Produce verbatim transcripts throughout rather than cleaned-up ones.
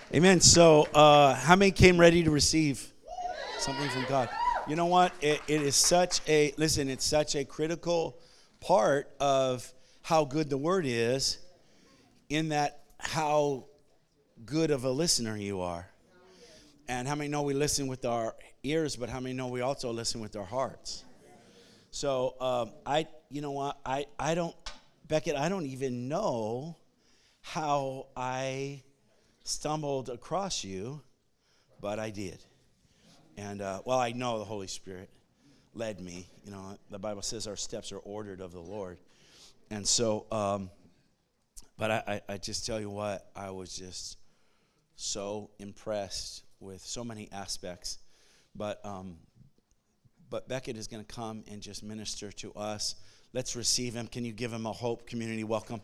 Amen. So, uh, how many came ready to receive something from God? You know what? It, it is such a, listen, it's such a critical part of how good the Word is, in that how good of a listener you are. And how many know we listen with our ears, but how many know we also listen with our hearts? So, um, I, you know what? I, I don't, Beckett, I don't even know how I stumbled across you, but I did. And, uh, well, I know the Holy Spirit led me. You know, the Bible says our steps are ordered of the Lord. And so, um, but I, I, I just tell you what, I was just so impressed with so many aspects. But, um, but Beckett is going to come and just minister to us. Let's receive him. Can you give him a Hope Community welcome?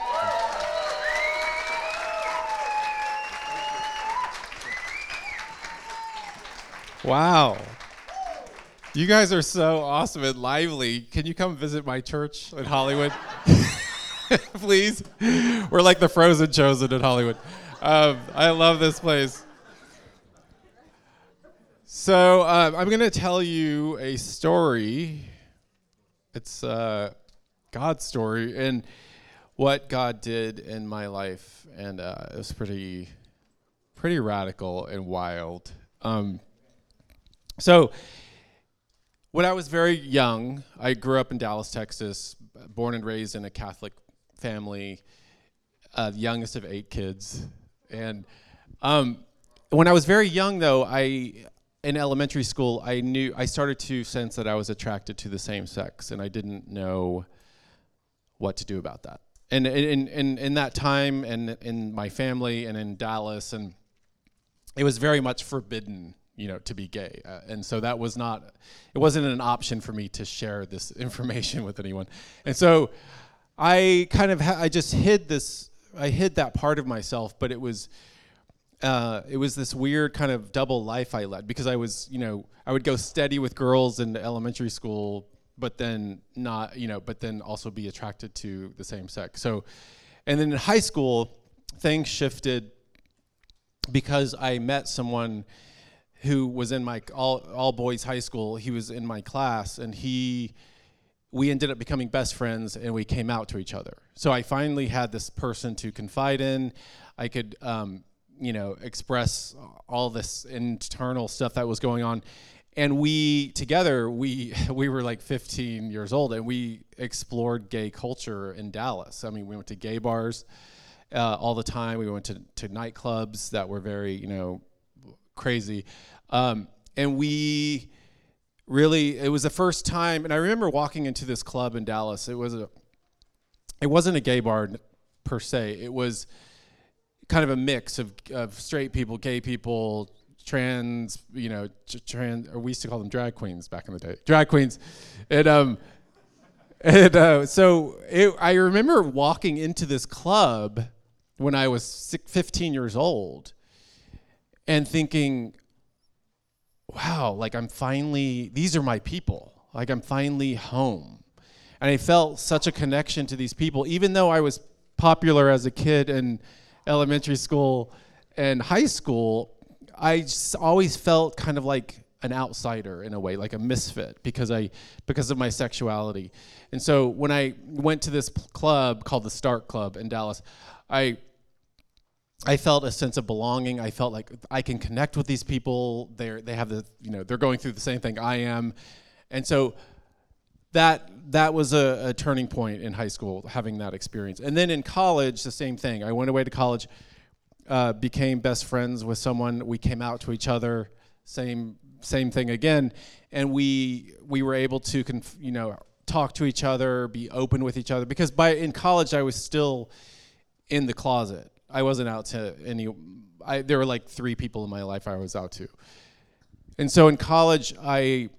Wow. You guys are so awesome and lively. Can you come visit my church in Hollywood? Please? We're like the Frozen Chosen in Hollywood. Um, I love this place. So um, I'm going to tell you a story. It's uh, God's story and what God did in my life. And uh, it was pretty, pretty radical and wild. Um So, when I was very young, I grew up in Dallas, Texas, born and raised in a Catholic family, uh, the youngest of eight kids. And um, when I was very young, though, I in elementary school, I knew I started to sense that I was attracted to the same sex, and I didn't know what to do about that. And in in in that time, and in my family, and in Dallas, and it was very much forbidden, you know, to be gay. Uh, and so that was not, it wasn't an option for me to share this information with anyone. And so I kind of, ha- I just hid this, I hid that part of myself, but it was, uh, it was this weird kind of double life I led, because I was, you know, I would go steady with girls in elementary school, but then not, you know, but then also be attracted to the same sex. So, and then in high school, things shifted because I met someone who was in my all all boys high school. He was in my class, and he we ended up becoming best friends, and we came out to each other. So I finally had this person to confide in. I could um, you know express all this internal stuff that was going on, and we together we we were like fifteen years old, and we explored gay culture in Dallas. I mean, we went to gay bars uh, all the time. We went to to nightclubs that were very you know crazy. Um, and we really, it was the first time, and I remember walking into this club in Dallas. It was a, it wasn't a gay bar per se. It was kind of a mix of, of straight people, gay people, trans, you know, trans, or we used to call them drag queens back in the day, drag queens. And, um, and uh, so it, I remember walking into this club when I was fifteen years old, and thinking, wow, like I'm finally, these are my people. Like I'm finally home. And I felt such a connection to these people, even though I was popular as a kid in elementary school and high school. I just always felt kind of like an outsider in a way, like a misfit, because I because of my sexuality. And so when I went to this club called the Stark Club in Dallas, I I felt a sense of belonging. I felt like I can connect with these people. They're they have the you know they're going through the same thing I am, and so that that was a, a turning point in high school, having that experience. And then in college, the same thing. I went away to college, uh, became best friends with someone. We came out to each other. Same same thing again, and we we were able to conf, you know talk to each other, be open with each other. Because by in college, I was still in the closet. I wasn't out to any, I, there were like three people in my life I was out to. And so in college, I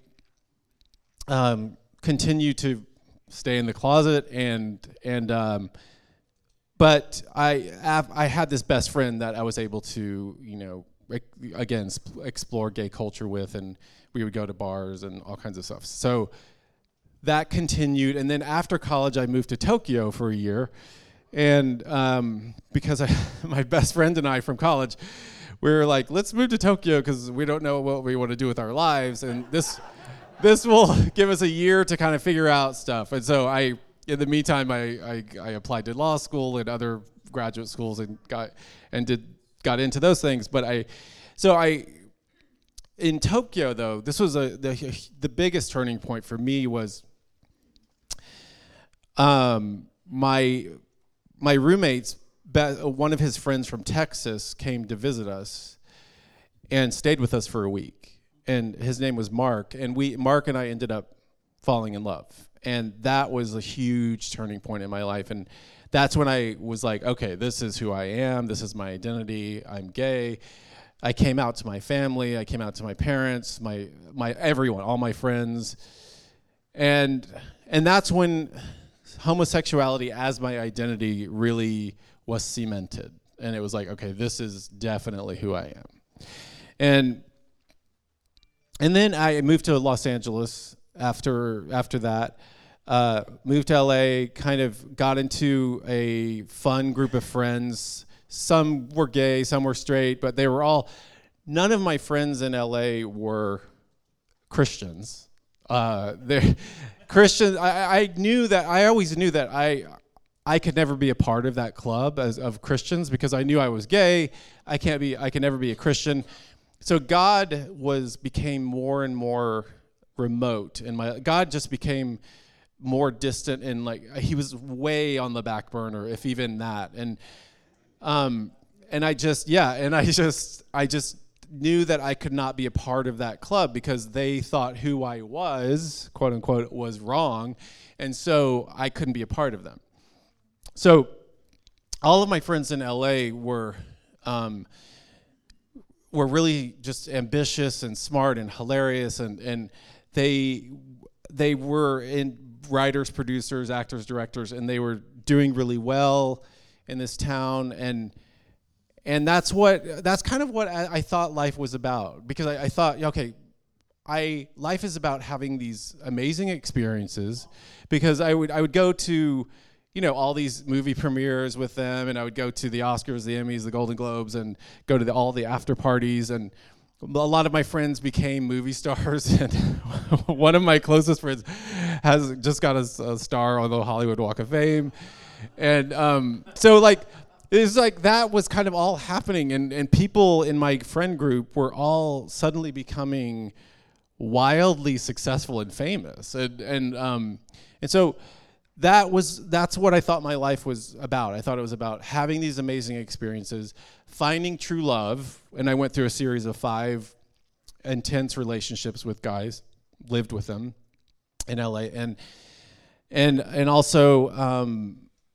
um, continued to stay in the closet, and, and um, but I, I had this best friend that I was able to, you know, again, explore gay culture with, and we would go to bars and all kinds of stuff. So that continued, and then after college, I moved to Tokyo for a year, And um, because I, my best friend and I from college, we were like, let's move to Tokyo because we don't know what we want to do with our lives. And this this will give us a year to kind of figure out stuff. And so I, in the meantime, I, I, I applied to law school and other graduate schools and got and did got into those things. But I, so I, in Tokyo though, this was a the the biggest turning point for me was um, my my roommates. One of his friends from Texas came to visit us and stayed with us for a week. And his name was Mark. And we, Mark and I ended up falling in love. And that was a huge turning point in my life. And that's when I was like, okay, this is who I am. This is my identity. I'm gay. I came out to my family. I came out to my parents, my my everyone, all my friends. And and that's when homosexuality as my identity really was cemented. And it was like, okay, this is definitely who I am. And and then I moved to Los Angeles after after that. Uh, moved to L A, kind of got into a fun group of friends. Some were gay, some were straight, but they were all, none of my friends in L A were Christians. Uh, they're Christians. I, I knew that, I always knew that I I could never be a part of that club as, of Christians because I knew I was gay. I can't be, I can never be a Christian. So God was, became more and more remote, and my, God just became more distant, and like, he was way on the back burner, if even that. And, um, and I just, yeah, and I just, I just knew that I could not be a part of that club because they thought who I was, quote unquote, was wrong. And so I couldn't be a part of them. So all of my friends in L A were um, were really just ambitious and smart and hilarious, and, and they they were in writers, producers, actors, directors, and they were doing really well in this town, and and that's what that's kind of what I, I thought life was about, because I, I thought, okay, I life is about having these amazing experiences, because I would I would go to, you know, all these movie premieres with them, and I would go to the Oscars, the Emmys, the Golden Globes, and go to the, all the after parties, and a lot of my friends became movie stars, and one of my closest friends has just got a, a star on the Hollywood Walk of Fame, and um, so like, it's like that was kind of all happening, and, and people in my friend group were all suddenly becoming wildly successful and famous, and and um, and so that was that's what I thought my life was about. I thought it was about having these amazing experiences, finding true love, and I went through a series of five intense relationships with guys, lived with them in L A, and and and also um,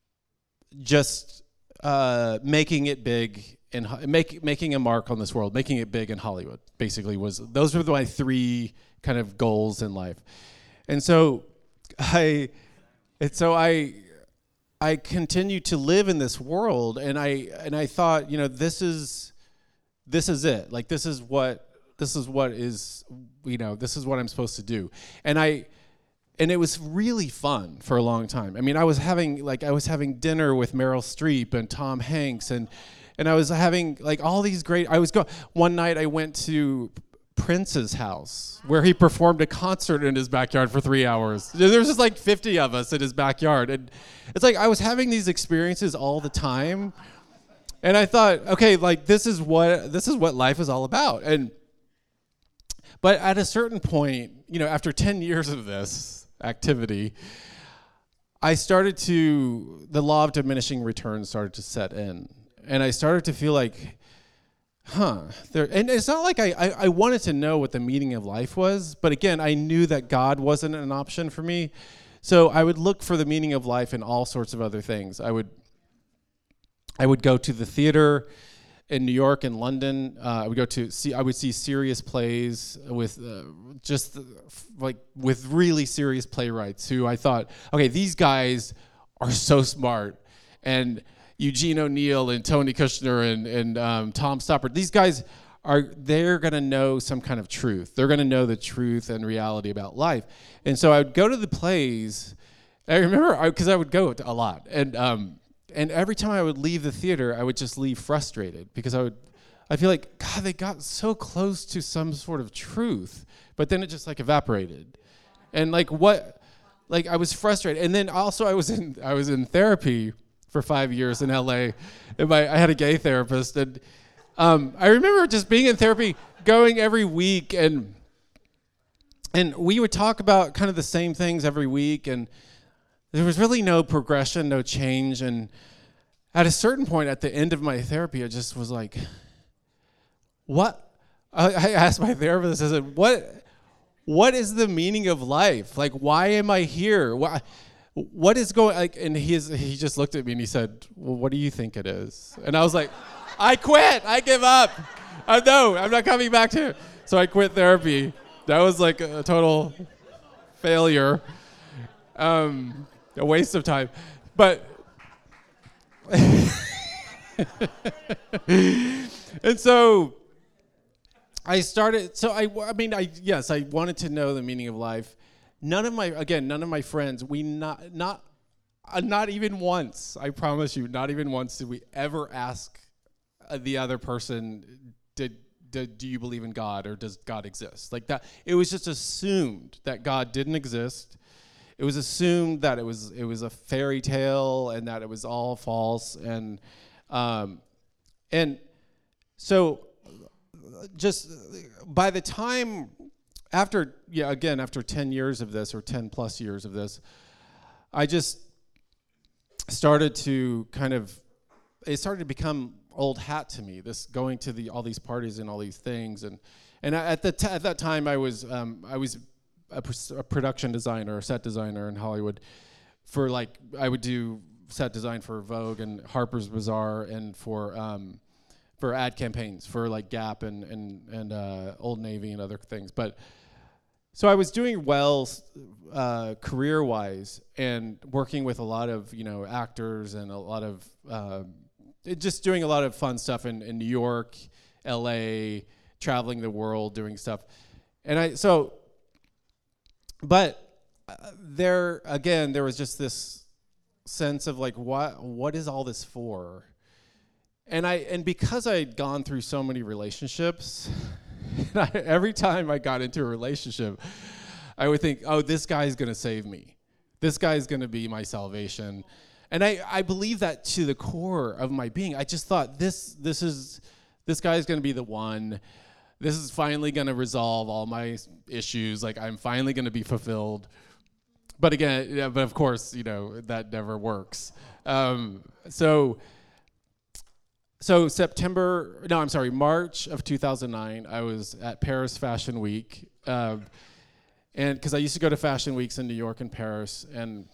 just uh, making it big and make, making a mark on this world, making it big in Hollywood. Basically, was those were my three kind of goals in life, and so I. And so I, I continued to live in this world, and I and I thought, you know, this is, this is it. Like this is what this is what is, you know, this is what I'm supposed to do. And I, and it was really fun for a long time. I mean, I was having like I was having dinner with Meryl Streep and Tom Hanks, and and I was having like all these great. I was go one night. I went to Prince's house, where he performed a concert in his backyard for three hours. There was just like fifty of us in his backyard. And it's like I was having these experiences all the time. And I thought, okay, like this is what this is what life is all about. And but at a certain point, you know, after ten years of this activity, I started to, the law of diminishing returns started to set in. And I started to feel like, Huh. There, and it's not like I, I, I wanted to know what the meaning of life was, but again, I knew that God wasn't an option for me. So I would look for the meaning of life in all sorts of other things. I would I would go to the theater in New York and London. Uh, I would go to see I would see serious plays with uh, just uh, like with really serious playwrights who I thought, okay, these guys are so smart, and Eugene O'Neill and Tony Kushner and, and um, Tom Stoppard. These guys are, they're going to know some kind of truth. They're going to know the truth and reality about life. And so I would go to the plays. I remember, because I, I would go a lot. And um, and every time I would leave the theater, I would just leave frustrated because I would, I feel like, God, they got so close to some sort of truth, but then it just like evaporated. And like what, like I was frustrated. And then also I was in, I was in therapy for five years in L A. And my, I had a gay therapist. And um, I remember just being in therapy, going every week, and and we would talk about kind of the same things every week, and there was really no progression, no change. And at a certain point at the end of my therapy, I just was like, what? I, I asked my therapist, I said, what, what is the meaning of life? Like, why am I here? Why, what is going, like, and he, is, he just looked at me and he said, well, what do you think it is? And I was like, I quit, I give up. I no, I'm not coming back to it. So I quit therapy. That was like a total failure, um, a waste of time. But, and so I started, so I, I mean, I, yes, I wanted to know the meaning of life. None of my, again, none of my friends, we not, not, uh, not even once, I promise you, not even once did we ever ask uh, the other person, did, did, do you believe in God, or does God exist? Like that, it was just assumed that God didn't exist. It was assumed that it was, it was a fairy tale and that it was all false. And, um, and so just by the time, after, yeah, again, after ten years of this, or ten plus years of this, I just started to kind of, it started to become old hat to me, this going to the all these parties and all these things. And and at, the t- at that time, I was um, I was a, pr- a production designer, a set designer in Hollywood. For like, I would do set design for Vogue and Harper's Bazaar, and for um, for ad campaigns for like Gap and and and uh, Old Navy and other things. But so I was doing well uh, career-wise, and working with a lot of, you know, actors and a lot of uh, just doing a lot of fun stuff in, in New York, L A, traveling the world, doing stuff. And I so, but uh, there again, there was just this sense of like, what what is all this for? And I and because I had gone through so many relationships. And I, every time I got into a relationship, I would think, oh, this guy's going to save me. This guy's going to be my salvation. And I, I believe that to the core of my being. I just thought, this this is this guy's going to be the one. This is finally going to resolve all my issues. Like, I'm finally going to be fulfilled. But again, yeah, but of course, you know, that never works. Um, so... So September, no, I'm sorry, March of two thousand nine, I was at Paris Fashion Week, uh, and because I used to go to Fashion Weeks in New York and Paris, and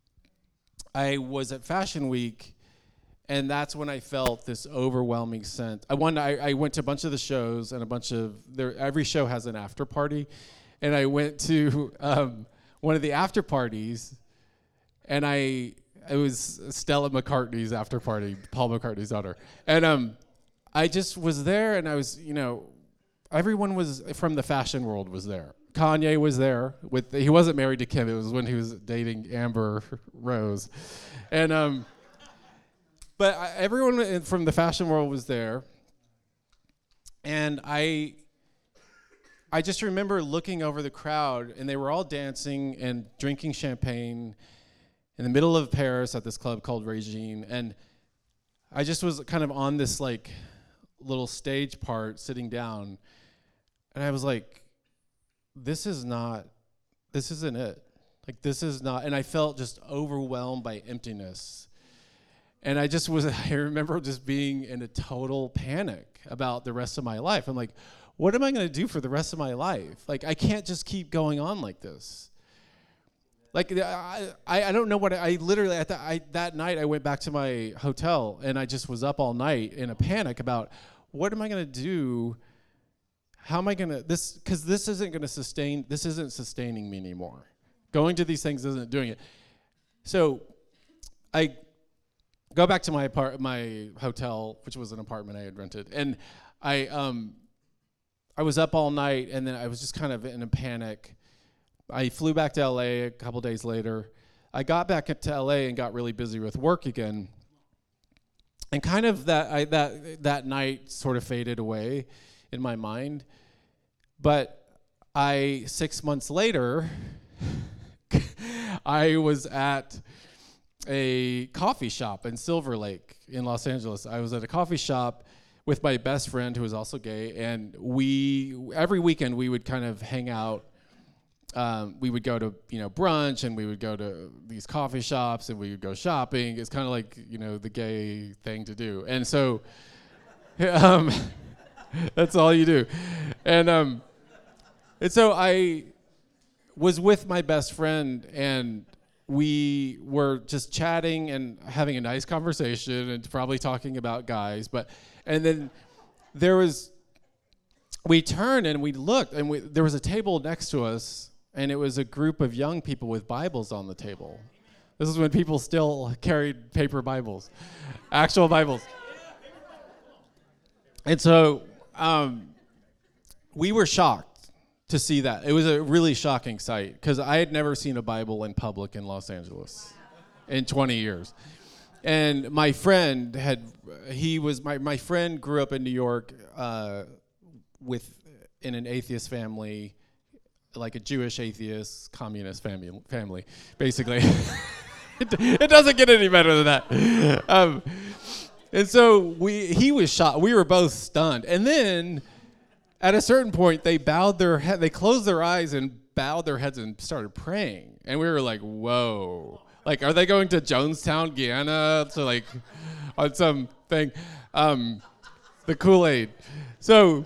I was at Fashion Week, and that's when I felt this overwhelming sense. I, won, I, I went to a bunch of the shows, and a bunch of, there, every show has an after party, and I went to um, one of the after parties, and I... It was Stella McCartney's after party, Paul McCartney's daughter. And um, I just was there, and I was, you know, everyone was from the fashion world was there. Kanye was there. With he wasn't married to Kim. It was when he was dating Amber Rose. And um, but I, everyone from the fashion world was there. And I I just remember looking over the crowd, and they were all dancing and drinking champagne in the middle of Paris at this club called Regine. And I just was kind of on this like little stage part sitting down, and I was like, this is not, this isn't it. Like, this is not, and I felt just overwhelmed by emptiness. And I just was, I remember just being in a total panic about the rest of my life. I'm like, what am I going to do for the rest of my life? Like, I can't just keep going on like this. Like, I, I don't know what, I, I literally, at the, I, that night I went back to my hotel, and I just was up all night in a panic about, what am I going to do? How am I going to, this, because this isn't going to sustain, this isn't sustaining me anymore. Going to these things isn't doing it. So I go back to my apart, my hotel, which was an apartment I had rented, and I, um, I was up all night, and then I was just kind of in a panic. I flew back to L A a couple days later. I got back to L A and got really busy with work again. And kind of that I, that that night sort of faded away in my mind. But I six months later, I was at a coffee shop in Silver Lake in Los Angeles. I was at a coffee shop with my best friend who was also gay, and we every weekend we would kind of hang out. Um, we would go to, you know, brunch, and we would go to these coffee shops, and we would go shopping. It's kind of like, you know, the gay thing to do. And so um, that's all you do. And, um, and so I was with my best friend, and we were just chatting and having a nice conversation and probably talking about guys. But and then there was, we turned and we looked, and we, there was a table next to us, and it was a group of young people with Bibles on the table. This is when people still carried paper Bibles, actual Bibles. And so um, we were shocked to see that. It was a really shocking sight, because I had never seen a Bible in public in Los Angeles in twenty years. And my friend had, he was, my, my friend grew up in New York uh, with, in an atheist family, like a Jewish atheist communist family, family basically. it, it doesn't get any better than that. Um, and so we, he was shocked. We were both stunned. And then at a certain point, they bowed their head, they closed their eyes and bowed their heads and started praying. And we were like, whoa. Like, are they going to Jonestown, Guyana to like, on some thing? Um, the Kool-Aid. So...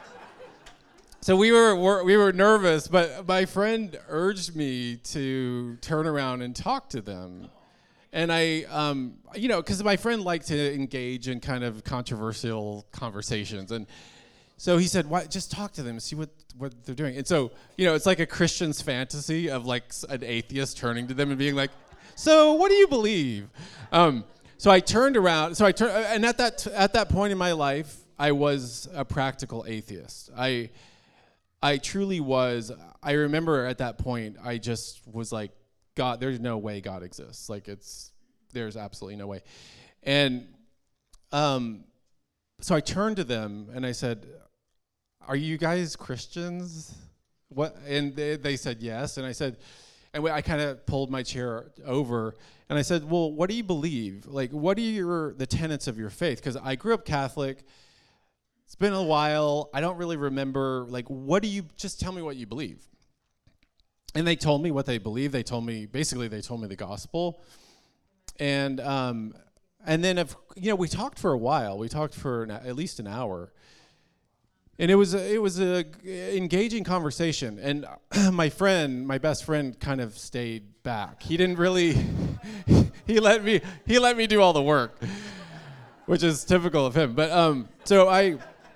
So we were we were nervous, but my friend urged me to turn around and talk to them. And I, um, you know, because my friend liked to engage in kind of controversial conversations. And so he said, "Why? Just talk to them, see what, what they're doing." And so, you know, it's like a Christian's fantasy of like an atheist turning to them and being like, "So what do you believe?" Um, so I turned around. So I turned, and at that at that point in my life, I was a practical atheist. I I truly was. I remember at that point, I just was like, God, there's no way God exists. Like, it's, there's absolutely no way. And um, so I turned to them and I said, are you guys Christians? What? And they, they said yes. And I said, and I kind of pulled my chair over and I said, well, what do you believe? Like, what are your, the tenets of your faith? Because I grew up Catholic. It's been a while. I don't really remember. Like, what do you, just tell me what you believe. And they told me what they believe. They told me, basically, they told me the gospel. And um, and then, if, you know, we talked for a while. We talked for an, at least an hour. And it was a, it was a engaging conversation. And my friend, my best friend, kind of stayed back. He didn't really, he let me, he let me do all the work, which is typical of him. But um, so I,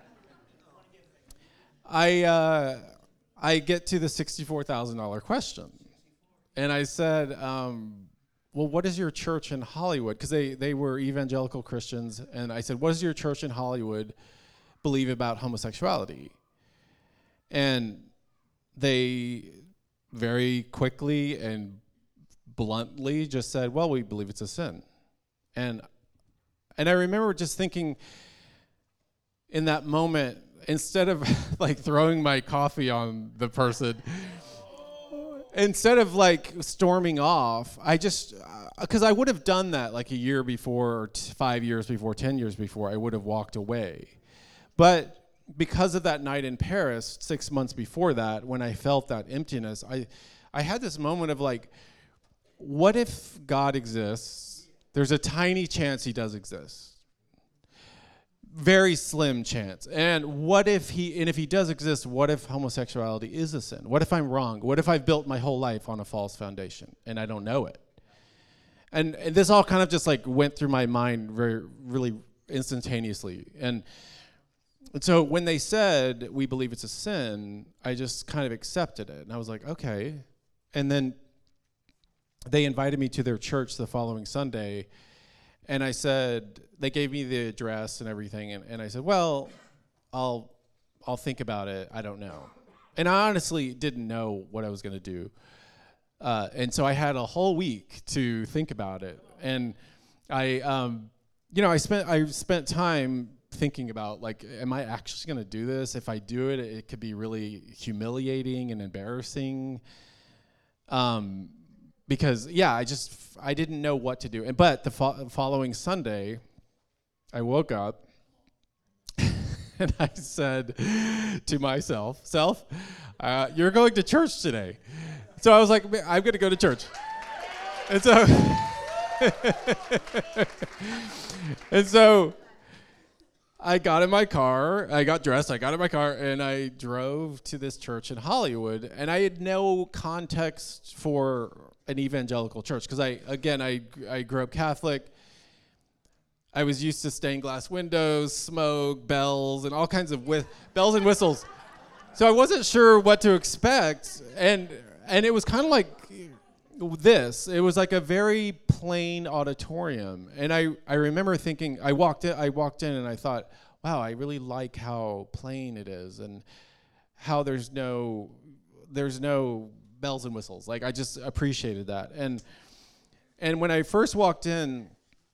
I, uh, I get to the sixty-four thousand dollars question. And I said, um, well, what is your church in Hollywood? Because they, they were evangelical Christians. And I said, what does your church in Hollywood believe about homosexuality? And they very quickly and bluntly just said, well, we believe it's a sin. And and I remember just thinking in that moment, instead of like throwing my coffee on the person, instead of like storming off, I just, because uh, I would have done that like a year before, or t- five years before, ten years before, I would have walked away. But because of that night in Paris, six months before that, when I felt that emptiness, I, I had this moment of like, what if God exists? There's a tiny chance he does exist. Very slim chance. And what if he, and if he does exist, what if homosexuality is a sin? What if I'm wrong? What if I've built my whole life on a false foundation and I don't know it? And, and this all kind of just like went through my mind very, really instantaneously. And, and so when they said, we believe it's a sin, I just kind of accepted it. And I was like, okay. And then they invited me to their church the following Sunday. And I said, they gave me the address and everything, and, and I said, well, I'll I'll think about it. I don't know. And I honestly didn't know what I was going to do. Uh, and so I had a whole week to think about it. And I um, you know, I spent I spent time thinking about, like, am I actually going to do this? If I do it, it could be really humiliating and embarrassing. Um, because yeah, I just I didn't know what to do. And but the fo- following Sunday, I woke up and I said to myself, "Self, uh, you're going to church today." So I was like, "I'm going to go to church." And so, and so. I got in my car, I got dressed, I got in my car, and I drove to this church in Hollywood. And I had no context for an evangelical church because I, again, I I grew up Catholic. I was used to stained glass windows, smoke, bells, and all kinds of whi- bells and whistles. So I wasn't sure what to expect, and and it was kind of like this. It was like a very plain auditorium, and I, I remember thinking, I walked in, I walked in, and I thought, wow, I really like how plain it is, and how there's no there's no bells and whistles. Like, I just appreciated that, and and when I first walked in,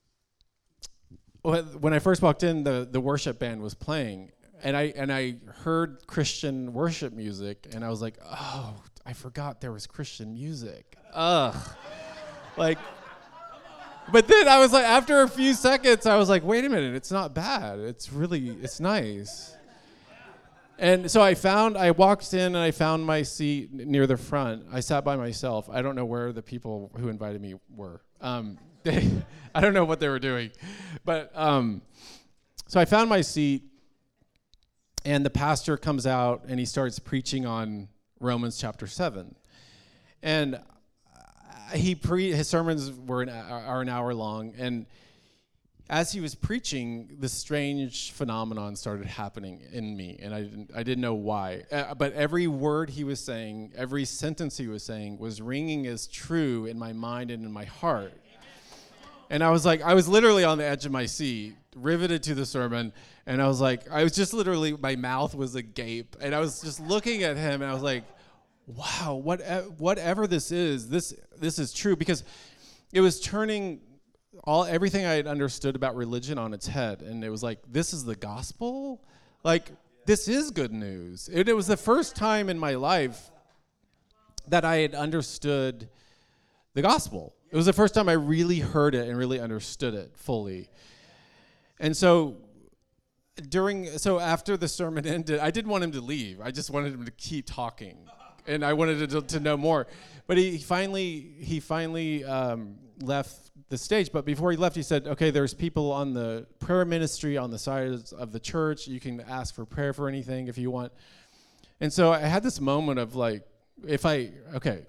when I first walked in, the the worship band was playing, and I and I heard Christian worship music, and I was like, oh, I forgot there was Christian music. Ugh. Like, but then I was like, after a few seconds, I was like, wait a minute, it's not bad. It's really, it's nice. And so I found, I walked in and I found my seat near the front. I sat by myself. I don't know where the people who invited me were. Um, they, I don't know what they were doing. But, um, so I found my seat, and the pastor comes out and he starts preaching on Romans chapter seven. And he pre his sermons were an, are an hour long, and as he was preaching, this strange phenomenon started happening in me, and I didn't I didn't know why. Uh, but every word he was saying, every sentence he was saying, was ringing as true in my mind and in my heart. And I was like, I was literally on the edge of my seat, riveted to the sermon, and I was like, I was just literally, my mouth was agape, and I was just looking at him, and I was like, wow, what, whatever this is, this this is true, because it was turning all everything I had understood about religion on its head, and it was like, this is the gospel? Like, this is good news. It, it was the first time in my life that I had understood the gospel. It was the first time I really heard it and really understood it fully. And so during, so after the sermon ended, I didn't want him to leave. I just wanted him to keep talking. And I wanted to, to know more, but he finally he finally um, left the stage. But before he left, he said, "Okay, there's people on the prayer ministry on the sides of the church. You can ask for prayer for anything if you want." And so I had this moment of like, if I okay,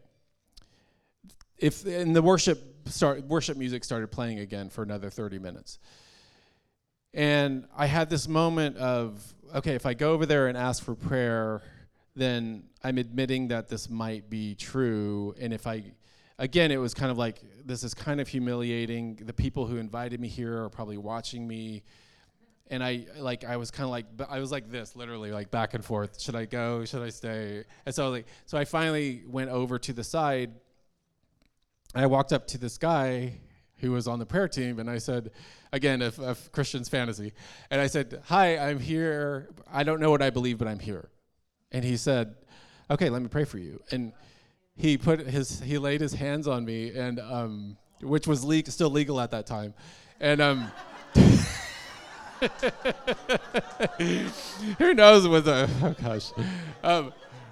if and the worship start worship music started playing again for another thirty minutes, and I had this moment of, okay, if I go over there and ask for prayer, then I'm admitting that this might be true. And if I, again, it was kind of like, this is kind of humiliating. The people who invited me here are probably watching me. And I, like, I was kind of like, I was like this, literally, like back and forth. Should I go? Should I stay? And so, like, so I finally went over to the side. And I walked up to this guy who was on the prayer team, and I said, again, of, of Christian's fantasy. And I said, hi, I'm here. I don't know what I believe, but I'm here. And he said, okay, let me pray for you. And he put his, he laid his hands on me, and um, which was le- still legal at that time. And um, who knows what the, oh gosh. Um,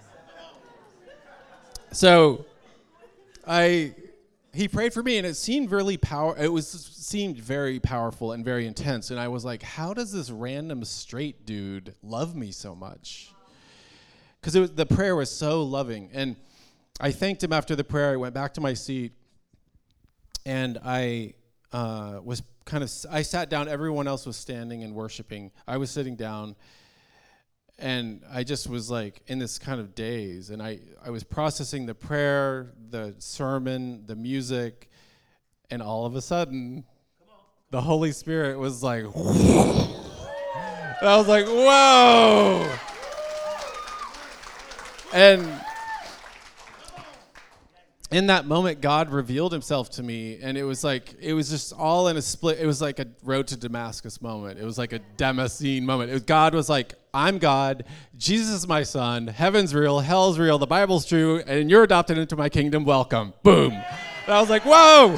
so I, he prayed for me, and it seemed really power. It was seemed very powerful and very intense. And I was like, how does this random straight dude love me so much? Because it was, the prayer was so loving. And I thanked him after the prayer. I went back to my seat, and I uh, was kind of, I sat down. Everyone else was standing and worshiping. I was sitting down, and I just was like in this kind of daze. And I, I was processing the prayer, the sermon, the music, and all of a sudden, the Holy Spirit was like, and I was like, whoa. And in that moment, God revealed himself to me, and it was like, it was just all in a split. It was like a road to Damascus moment. It was like a Damascene moment. It was, God was like, I'm God, Jesus is my son, heaven's real, hell's real, the Bible's true, and you're adopted into my kingdom, welcome. Boom. And I was like, whoa.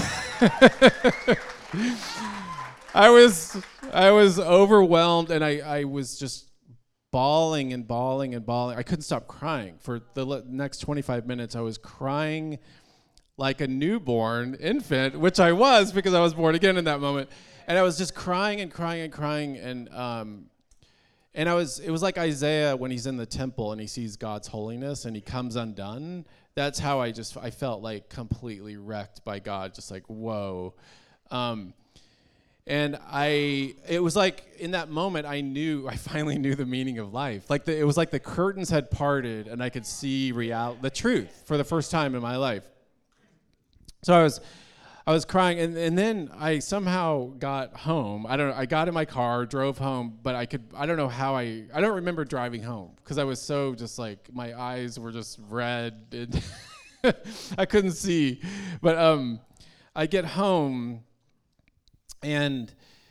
I was, I was overwhelmed, and I, I was just bawling and bawling and bawling. I couldn't stop crying. For the le- next twenty-five minutes, I was crying like a newborn infant, which I was because I was born again in that moment. And I was just crying and crying and crying. And um, and I was, it was like Isaiah when he's in the temple and he sees God's holiness and he comes undone. That's how I just, I felt like completely wrecked by God, just like, whoa. Um, And I, it was like in that moment, I knew, I finally knew the meaning of life. Like the, it was like the curtains had parted and I could see real, the truth for the first time in my life. So I was, I was crying, and, and then I somehow got home. I don't know, I got in my car, drove home, but I could, I don't know how I, I don't remember driving home because I was so just like, my eyes were just red and I couldn't see. But um, I get home, and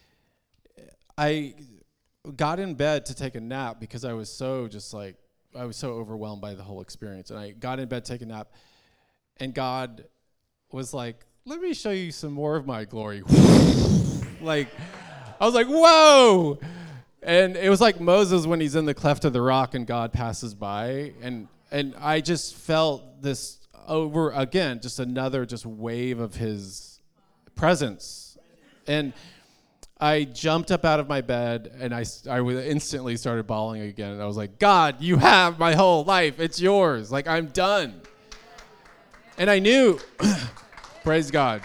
I got in bed to take a nap because I was so just like, I was so overwhelmed by the whole experience. And I got in bed to take a nap, and God was like, let me show you some more of my glory. Like, I was like, whoa. And it was like Moses when he's in the cleft of the rock and God passes by. And, and I just felt this over, again, just another just wave of his presence. And I jumped up out of my bed, and I, I instantly started bawling again. And I was like, God, you have my whole life. It's yours. Like, I'm done. And I knew, praise God,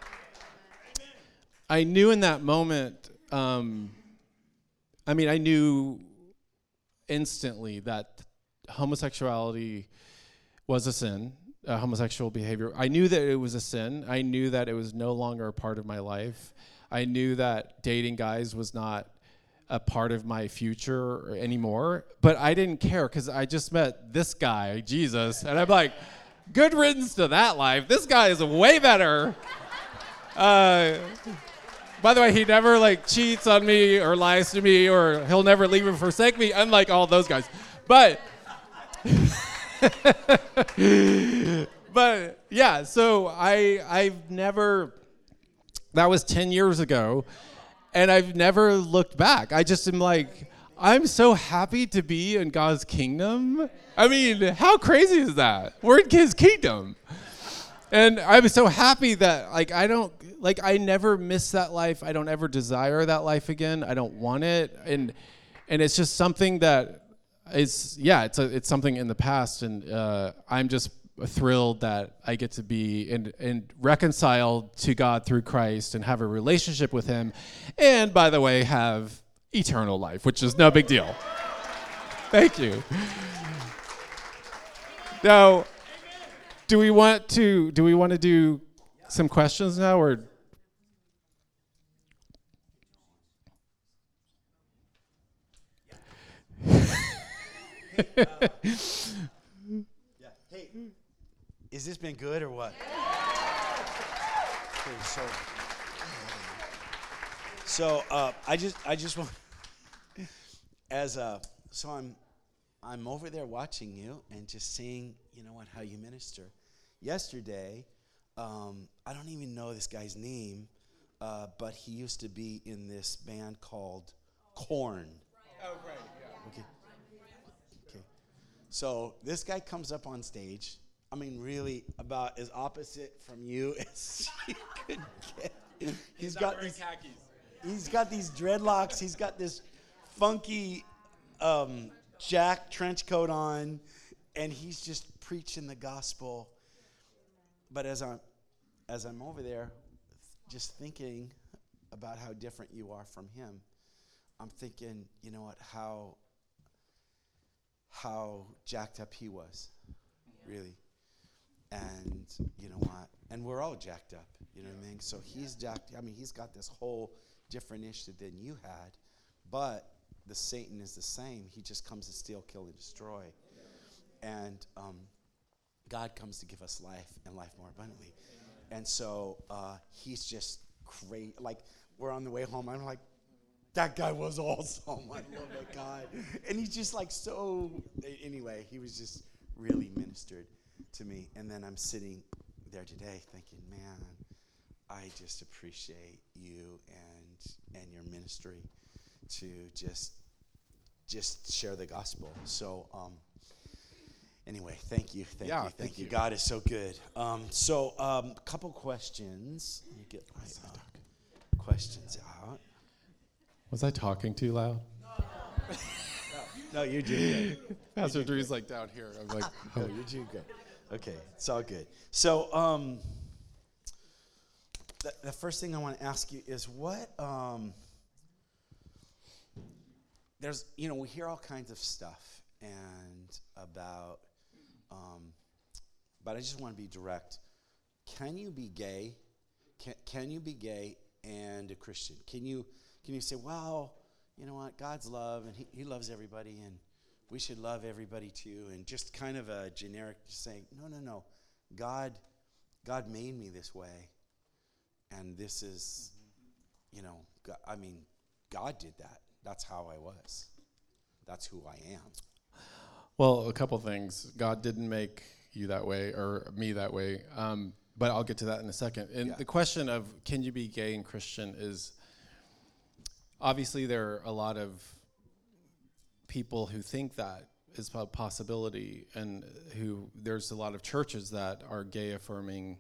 I knew in that moment, um, I mean, I knew instantly that homosexuality was a sin. Uh, homosexual behavior. I knew that it was a sin. I knew that it was no longer a part of my life. I knew that dating guys was not a part of my future anymore, but I didn't care because I just met this guy, Jesus, and I'm like, good riddance to that life. This guy is way better. Uh, by the way, he never like cheats on me or lies to me, or he'll never leave or forsake me, unlike all those guys. But But yeah, so I I've never, that was ten years ago, and I've never looked back. I just am like, I'm so happy to be in God's kingdom. I mean, how crazy is that? We're in his kingdom. And I'm so happy that like I don't like I never miss that life. I don't ever desire that life again. I don't want it. And and it's just something that is, yeah, it's a, it's something in the past, and uh, I'm just thrilled that I get to be in, in reconciled to God through Christ and have a relationship with him, and by the way, have eternal life, which is no big deal. Thank you. Now, do we want to do we want to do some questions now, or? Hey, uh, yeah. Hey, has this been good or what? Okay, so, so uh, I just, I just want, as a, so I'm, I'm over there watching you and just seeing, you know what, how you minister. Yesterday, um, I don't even know this guy's name, uh, but he used to be in this band called Korn. Oh, right, yeah. Okay. Okay. So this guy comes up on stage. I mean, really about as opposite from you as you could get. He's, He's got these. Khakis. He's got these dreadlocks. He's got this funky um, Jack trench coat on, and he's just preaching the gospel. But as I'm as I'm over there, just thinking about how different you are from him, I'm thinking, you know what, how how jacked up he was, really. And you know what, and we're all jacked up, you know what I mean? So he's jacked, I mean, he's got this whole different issue than you had, but the Satan is the same. He just comes to steal, kill, and destroy. And um, God comes to give us life and life more abundantly. And so uh, he's just great. Like, we're on the way home. I'm like, that guy was awesome. I love that guy. And he's just like so, anyway, he was just really ministered to me. And then I'm sitting there today thinking, man, I just appreciate you and and your ministry to just just share the gospel. So um, anyway, thank you, thank Yeah, you, thank, thank you. you. God is so good. Um, so a um, couple questions. Let me get my uh, questions out. Was I talking too loud? No, you're doing good. Pastor Drew's like down here. I'm like, No, oh. you're doing good. Okay, it's all good. So um, the, the first thing I want to ask you is what, um, there's, you know, we hear all kinds of stuff and about, um, but I just want to be direct. Can you be gay? Can, can you be gay and a Christian? Can you, can you say, well, you know what, God's love, and he, he loves everybody, and we should love everybody too, and just kind of a generic saying, no, no, no, God, God made me this way, and this is, you know, God, I mean, God did that. That's how I was. That's who I am. Well, a couple things. God didn't make you that way or me that way, um, but I'll get to that in a second. And Yeah. the question of can you be gay and Christian is, obviously there are a lot of people who think that is a possibility, and who there's a lot of churches that are gay affirming,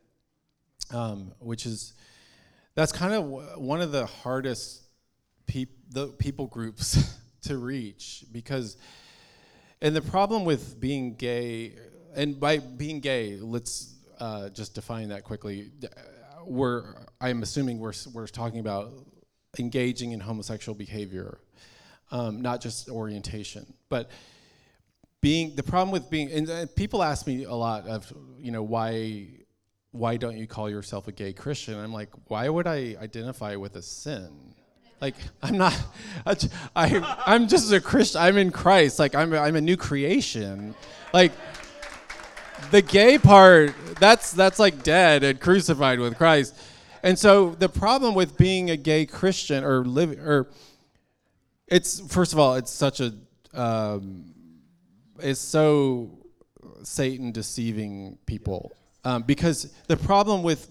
um, which is, that's kind of w- one of the hardest peop- the people groups to reach, because, and the problem with being gay, and by being gay, let's uh, just define that quickly. We're, I'm assuming we're we're talking about engaging in homosexual behavior, um, not just orientation. But being, the problem with being, and uh, people ask me a lot of, you know, why why don't you call yourself a gay Christian? I'm like, why would I identify with a sin? Like, I'm not, I, I'm just a Christian, I'm in Christ, like, I'm, I'm a new creation. Like, the gay part, that's that's like dead and crucified with Christ. And so the problem with being a gay Christian or living, or it's, first of all, it's such a, um, it's so Satan deceiving people. Um, because the problem with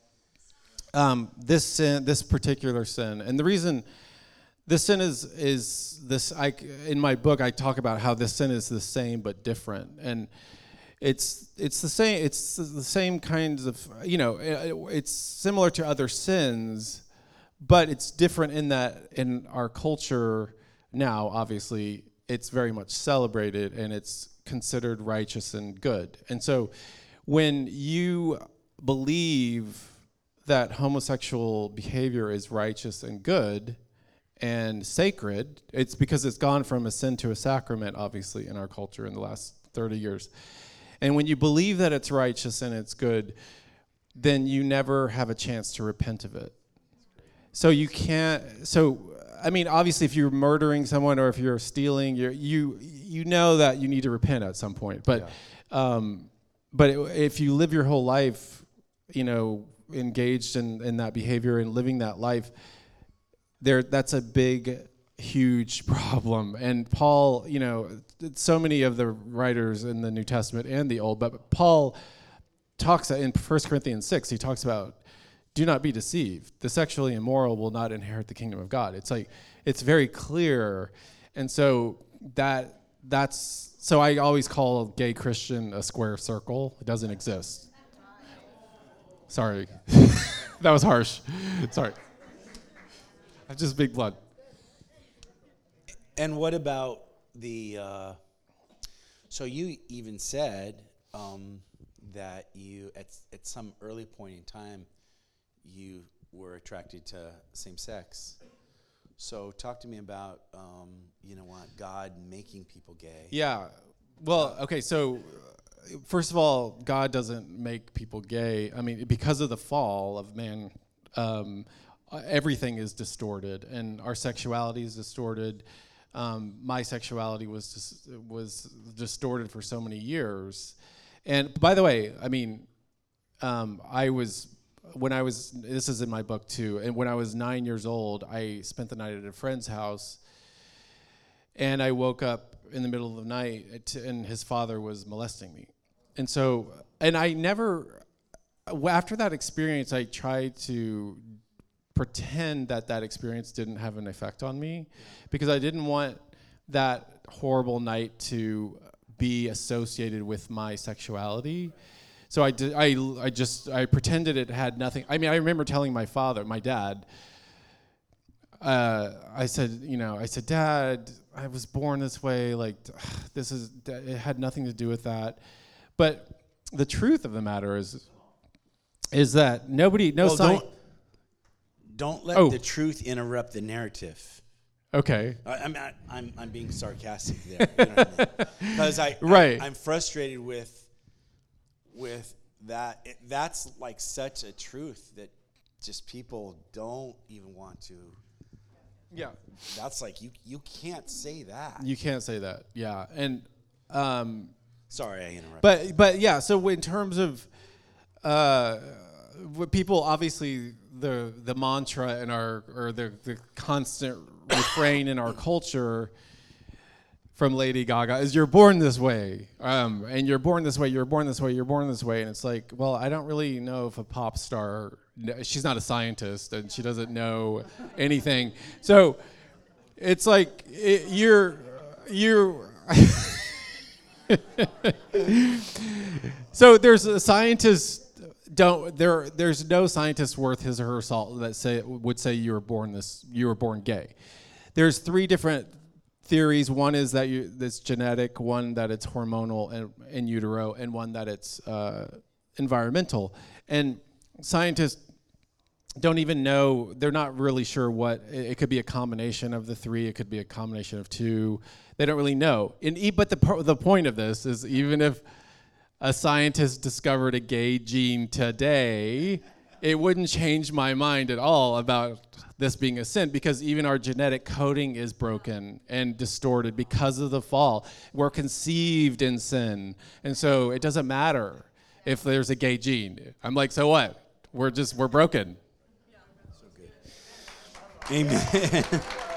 um, this sin, this particular sin, and the reason this sin is, is this, I, in my book, I talk about how this sin is the same but different. And It's it's the same it's the same kinds of, you know, it, it's similar to other sins, but it's different in that in our culture now, obviously, it's very much celebrated and it's considered righteous and good. And so when you believe that homosexual behavior is righteous and good and sacred, it's because it's gone from a sin to a sacrament, obviously, in our culture in the last thirty years. And when you believe that it's righteous and it's good, then you never have a chance to repent of it. So you can't, so, I mean, obviously if you're murdering someone or if you're stealing, you're, you you know that you need to repent at some point. But yeah. um, but it, if you live your whole life, you know, engaged in, in that behavior and living that life, there that's a big, huge problem. And Paul, you know, so many of the writers in the New Testament and the Old, but Paul talks in First Corinthians six, he talks about, do not be deceived. The sexually immoral will not inherit the kingdom of God. It's like, it's very clear. And so that that's, so I always call gay Christian a square circle. It doesn't exist. Sorry. That was harsh. Sorry. I'm just big blood. And what about the, uh, so you even said um, that you, at, at some early point in time, you were attracted to same sex. So talk to me about, um, you know what, God making people gay. Yeah. Well, okay, so uh, first of all, God doesn't make people gay. I mean, because of the fall of man, um, uh, everything is distorted, and our sexuality is distorted. Um, my sexuality was dis- was distorted for so many years, And by the way, I mean, um, I was, when I was, this is in my book too, and when I was nine years old, I spent the night at a friend's house, and I woke up in the middle of the night, to, and his father was molesting me. And so, and I never, after that experience, I tried to pretend that that experience didn't have an effect on me, because I didn't want that horrible night to be associated with my sexuality. So I did, I, I just, I pretended it had nothing. I mean, I remember telling my father, my dad, uh, I said, you know, I said, Dad, I was born this way. Like, this is, it had nothing to do with that. But the truth of the matter is, is that nobody, no well, science. Don't, don't let Oh. the truth interrupt the narrative. Okay. I, I'm, I'm, I'm being sarcastic there. You know what I mean? Because I, Right. I, I'm frustrated with, with that. It, that's like such a truth that just people don't even want to. Yeah. That's like, you, you can't say that. You can't say that. Yeah. And, um, Sorry, I interrupted. But but yeah, so in terms of uh, what people, obviously the the mantra in our, or the, the constant refrain in our culture from Lady Gaga is, you're born this way, um, and you're born this way, you're born this way, you're born this way, and it's like, well, I don't really know if a pop star, she's not a scientist and she doesn't know anything, so it's like it, you're you're. So there's a scientist don't there there's no scientist worth his or her salt that say would say you were born this you were born gay. There's three different theories. One is that you that's genetic, one that it's hormonal and in utero, and one that it's uh, environmental. And scientists don't even know, they're not really sure what, it, it could be a combination of the three, it could be a combination of two. They don't really know. And e- but the po- the point of this is, even if a scientist discovered a gay gene today, it wouldn't change my mind at all about this being a sin, because even our genetic coding is broken and distorted because of the fall. We're conceived in sin. And so it doesn't matter if there's a gay gene. I'm like, so what? We're just, we're broken. So good. Amen.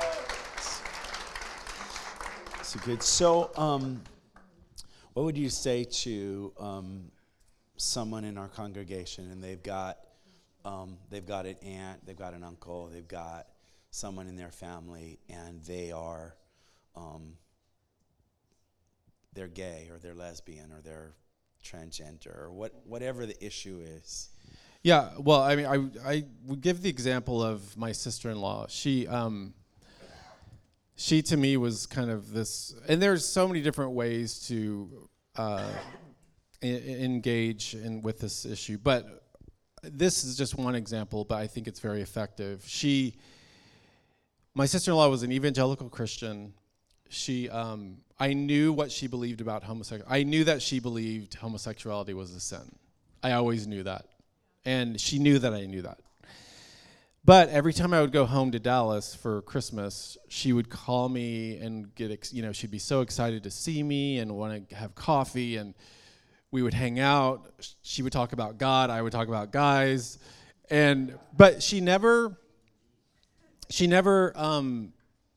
So good. So, um, what would you say to um, someone in our congregation, and they've got um, they've got an aunt, they've got an uncle, they've got someone in their family, and they are um, they're gay or they're lesbian or they're transgender or what whatever the issue is? Yeah. Well, I mean, I I would give the example of my sister-in-law. She um. She, to me, was kind of this, and there's so many different ways to uh, I- engage in with this issue, but this is just one example, but I think it's very effective. She, my sister-in-law was an evangelical Christian. She, um, I knew what she believed about homosexuality. I knew that she believed homosexuality was a sin. I always knew that, and she knew that I knew that. But every time I would go home to Dallas for Christmas, she would call me and get, ex- you know, she'd be so excited to see me and want to have coffee, and we would hang out. She would talk about God, I would talk about guys, and but she never, she never um,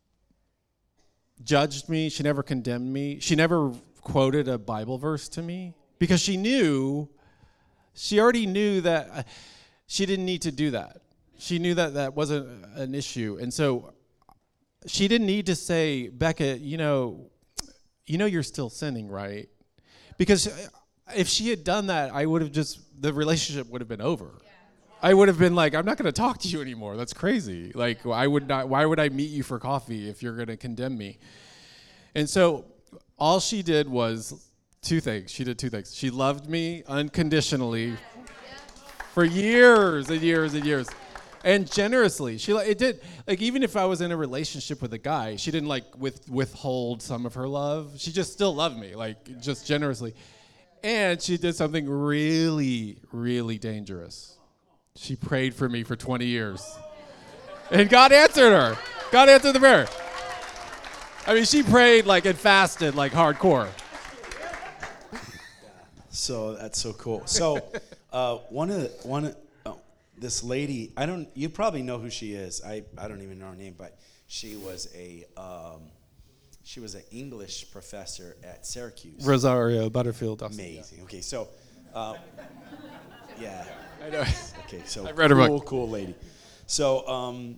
judged me. She never condemned me. She never quoted a Bible verse to me, because she knew, she already knew that uh, she didn't need to do that. She knew that that wasn't an issue. And so she didn't need to say, Becca, you know, you know you're still sinning, right? Because if she had done that, I would have just, the relationship would have been over. Yeah. I would have been like, I'm not going to talk to you anymore. That's crazy. Like, I would not, why would I meet you for coffee if you're going to condemn me? And so all she did was two things. She did two things. She loved me unconditionally for years and years and years. And generously, she like it did like even if I was in a relationship with a guy, she didn't like with withhold some of her love. She just still loved me, like just generously. And she did something really, really dangerous. She prayed for me for twenty years, and God answered her. God answered the prayer. I mean, she prayed like and fasted like hardcore. So that's so cool. So uh, one of the, one of, oh, this lady, I don't, you probably know who she is. I, I don't even know her name, but she was a um, she was an English professor at Syracuse. Rosario Butterfield. Amazing. Okay, so uh, yeah. I know. Okay, so I've read her cool, book. cool lady. So um,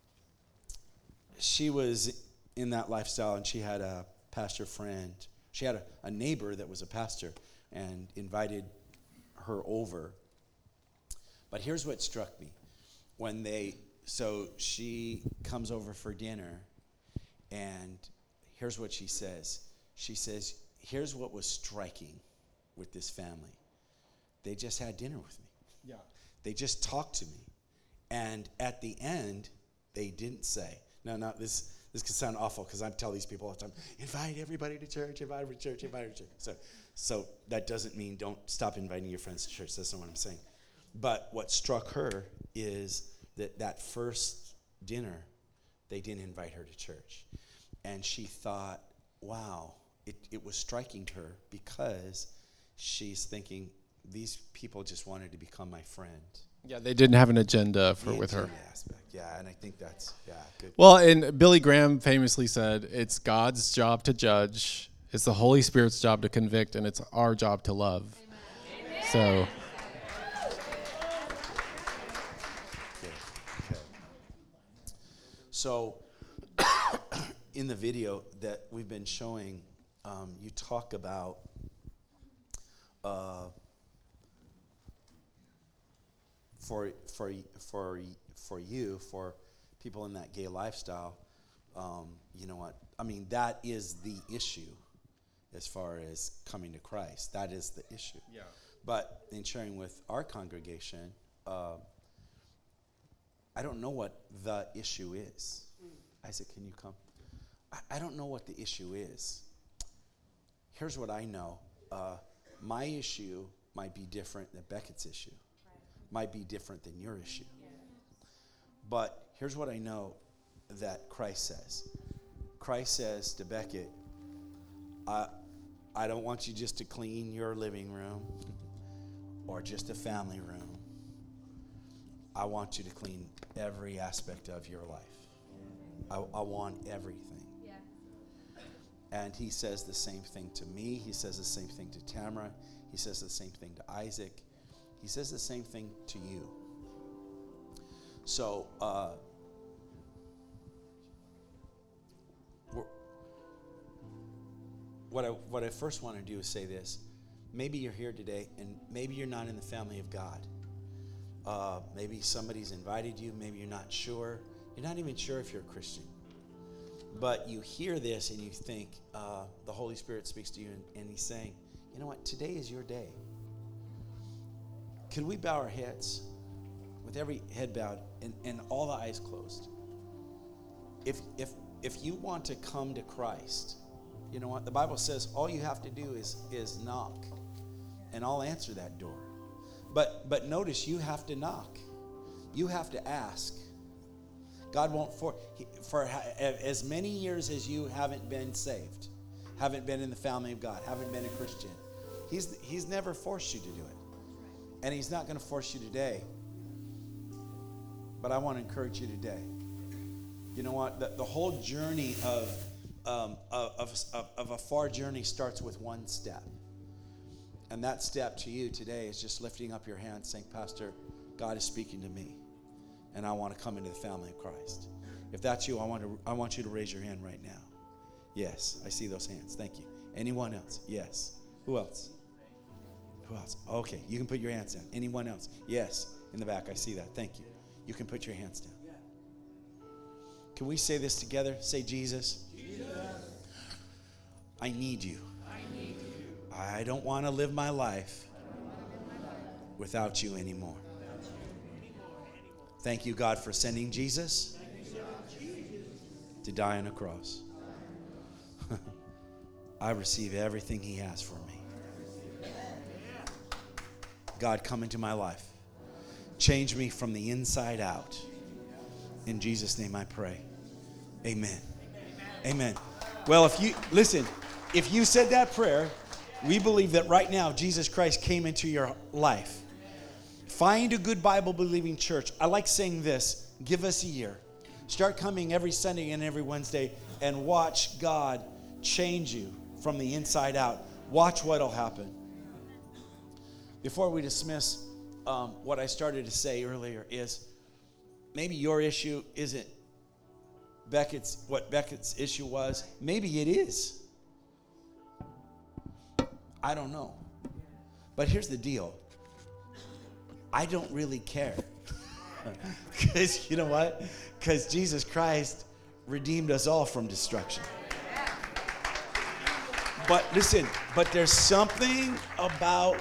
she was in that lifestyle, and she had a pastor friend. She had a, a neighbor that was a pastor, and invited her over. But here's what struck me. When they, so she comes over for dinner, and here's what she says. She says, here's what was striking with this family. They just had dinner with me. Yeah. They just talked to me. And at the end, they didn't say, no, no, this this could sound awful because I tell these people all the time, invite everybody to church, invite everybody to church, invite everybody to church. So, so that doesn't mean don't stop inviting your friends to church. That's not what I'm saying. But what struck her is that that first dinner, they didn't invite her to church. And she thought, wow, it, it was striking to her because she's thinking, these people just wanted to become my friend. Yeah, they didn't have an agenda for The with her. agenda aspect. Yeah, and I think that's, yeah, good. Well, and Billy Graham famously said, it's God's job to judge, it's the Holy Spirit's job to convict, and it's our job to love. Amen. So. Okay. Okay. So, in the video that we've been showing, um, you talk about uh, for for for for you, for people in that gay lifestyle, um, you know what? I mean, that is the issue as far as coming to Christ. That is the issue. Yeah. But in sharing with our congregation, uh, I don't know what the issue is. Mm. Isaac, can you come? I, I don't know what the issue is. Here's what I know. Uh, my issue might be different than Beckett's issue. Might be different than your issue. But here's what I know that Christ says. Christ says to Beckett, I, I don't want you just to clean your living room or just a family room. I want you to clean every aspect of your life. I, I want everything. Yeah. And he says the same thing to me. He says the same thing to Tamara. He says the same thing to Isaac. He says the same thing to you. So, uh, what I what I first want to do is say this. Maybe you're here today, and maybe you're not in the family of God. Uh, maybe somebody's invited you. Maybe you're not sure. You're not even sure if you're a Christian. But you hear this, and you think uh, the Holy Spirit speaks to you, and, and He's saying, you know what? Today is your day. Could we bow our heads with every head bowed and, and all the eyes closed? If if if you want to come to Christ, you know what? The Bible says all you have to do is is knock, and I'll answer that door. But but notice you have to knock. You have to ask. God won't for for as many years as you haven't been saved, haven't been in the family of God, haven't been a Christian. He's He's never forced you to do it. And He's not going to force you today. But I want to encourage you today. You know what? The, the whole journey of, um, of, of, of a far journey starts with one step. And that step to you today is just lifting up your hand saying, Pastor, God is speaking to me. And I want to come into the family of Christ. If that's you, I want to, I want you to raise your hand right now. Yes, I see those hands. Thank you. Anyone else? Yes. Who else? Who else? Okay, you can put your hands down. Anyone else? Yes, in the back. I see that. Thank you. You can put your hands down. Can we say this together? Say, Jesus, Jesus. I need you. I need you. I don't want to live my life without you anymore. Thank you, God, for sending Jesus to die on a cross. I receive everything He has for me. God, come into my life. Change me from the inside out. In Jesus' name I pray. Amen. Amen. Well, if you, listen, if you said that prayer, We believe that right now Jesus Christ came into your life. Find a good Bible-believing church. I like saying this, give us a year. Start coming every Sunday and every Wednesday and watch God change you from the inside out. Watch what'll happen. Before we dismiss, um, what I started to say earlier is maybe your issue isn't Beckett's, what Beckett's issue was. Maybe it is. I don't know. But here's the deal. I don't really care. Because you know what? Because Jesus Christ redeemed us all from destruction. But listen, but there's something about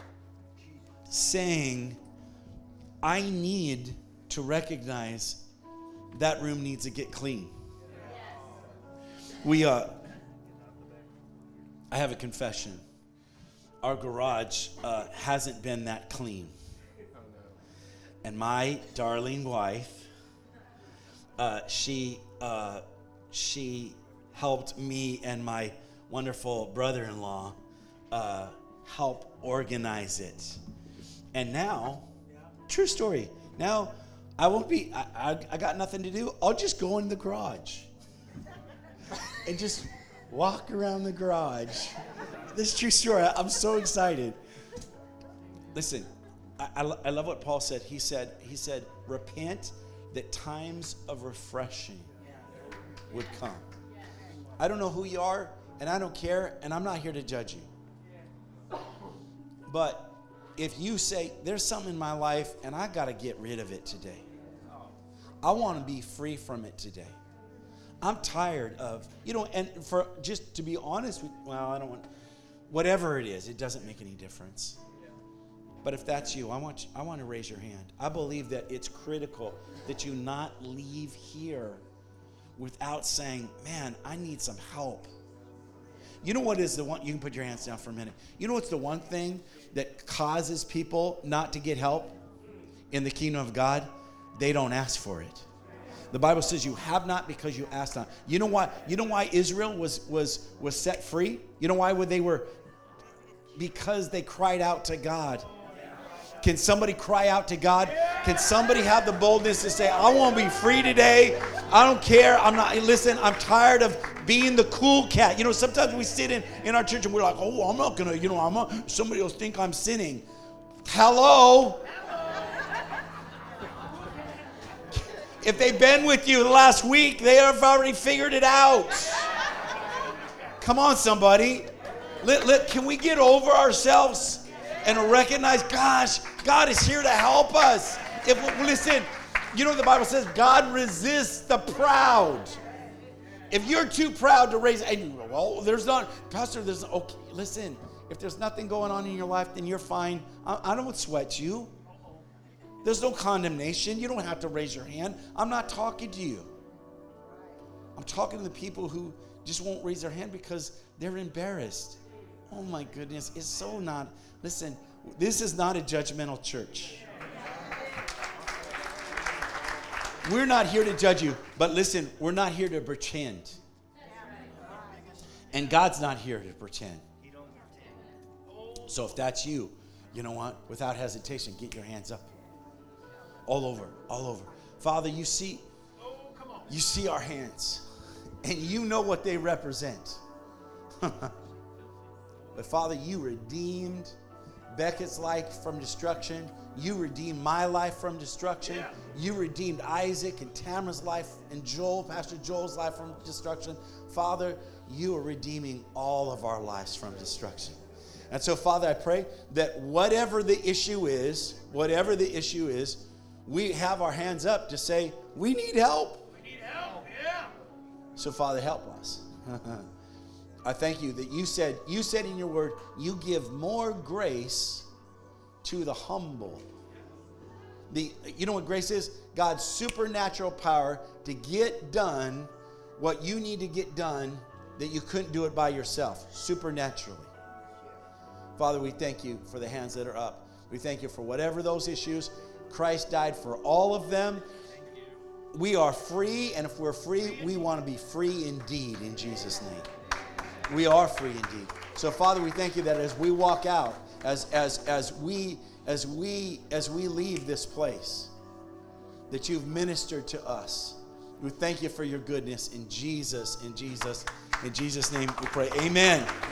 saying, I need to recognize that room needs to get clean. We, uh, I have a confession. Our garage uh, hasn't been that clean. And my darling wife, uh, she uh, she helped me and my wonderful brother-in-law uh, help organize it. And now, true story, now I won't be, I, I, I got nothing to do. I'll just go in the garage and just walk around the garage. This is true story. I'm so excited. Listen, I, I, I love what Paul said. He said, he said, repent that times of refreshing would come. I don't know who you are, and I don't care, and I'm not here to judge you. But if you say, there's something in my life, and I got to get rid of it today. I want to be free from it today. I'm tired of, you know, and for just to be honest with, well, I don't want, whatever it is, it doesn't make any difference. But if that's you, I want you, I want to raise your hand. I believe that it's critical that you not leave here without saying, man, I need some help. You know what is the one, you can put your hands down for a minute. You know what's the one thing that causes people not to get help in the kingdom of God? They don't ask for it. The Bible says you have not because you ask not. You know why? You know why Israel was was was set free? You know why they were? Because they cried out to God. Can somebody cry out to God? Can somebody have the boldness to say, I want to be free today. I don't care. I'm not, listen, I'm tired of being the cool cat. You know, sometimes we sit in, in our church and we're like, oh, I'm not going to, you know, I'm not, somebody will think I'm sinning. Hello? If they've been with you the last week, they have already figured it out. Come on, somebody. Let, let, can we get over ourselves and recognize, gosh, God is here to help us. If listen, you know what the Bible says? God resists the proud. If you're too proud to raise, and well, there's not, Pastor, there's, okay, listen, if there's nothing going on in your life, then you're fine. I, I don't sweat you. There's no condemnation. You don't have to raise your hand. I'm not talking to you. I'm talking to the people who just won't raise their hand because they're embarrassed. Oh my goodness, it's so not, listen, this is not a judgmental church. We're not here to judge you, but listen, we're not here to pretend. And God's not here to pretend. So if that's you, you know what? Without hesitation, get your hands up. All over, all over. Father, you see, you see our hands, and you know what they represent. But Father, you redeemed Beckett's life from destruction. You redeemed my life from destruction. Yeah. You redeemed Isaac and Tamara's life and Joel, Pastor Joel's life from destruction. Father, you are redeeming all of our lives from destruction. And so, Father, I pray that whatever the issue is, whatever the issue is, we have our hands up to say, we need help. We need help, yeah. So, Father, help us. I thank you that you said, you said in your word, you give more grace to the humble. The, you know what grace is? God's supernatural power to get done what you need to get done that you couldn't do it by yourself, supernaturally. Father, we thank you for the hands that are up. We thank you for whatever those issues. Christ died for all of them. We are free, and if we're free, we want to be free indeed in Jesus' name. We are free indeed. So, Father, we thank you that as we walk out, as as as we as we as we leave this place, that you've ministered to us. We thank you for your goodness in Jesus, in Jesus, in Jesus' name we pray. Amen.